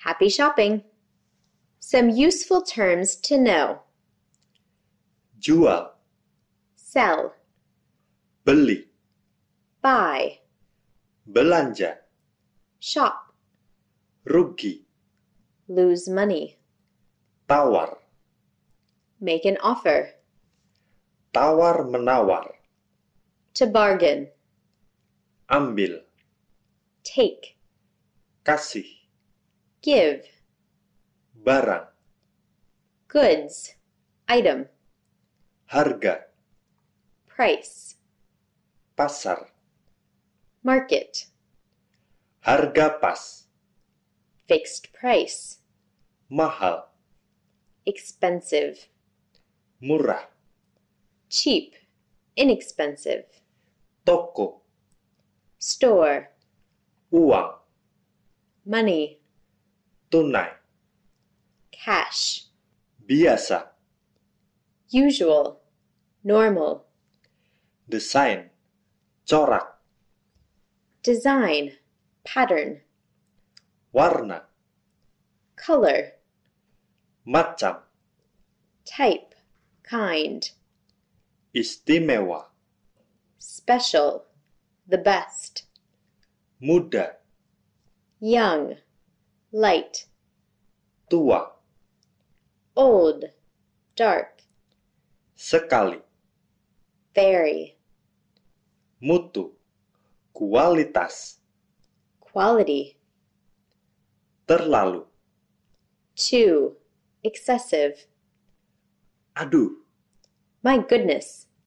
Happy shopping! Some useful terms to know. Jual, Sell, beli, buy, belanja, shop, rugi, lose money, tawar, make an offer, tawar-menawar, to bargain, ambil, take, kasih, give, barang, goods, item, harga, price, pasar, market, harga pas, fixed price, mahal, expensive, murah, cheap, inexpensive, toko, store, uang, money, tunai, cash, biasa, usual, normal, desain, corak, design, pattern, warna, color, macam, type, kind, istimewa, special, the best, muda, young, light, tua, old, dark, sekali, very, mutu, kualitas, quality, terlalu, too, excessive, aduh, my goodness,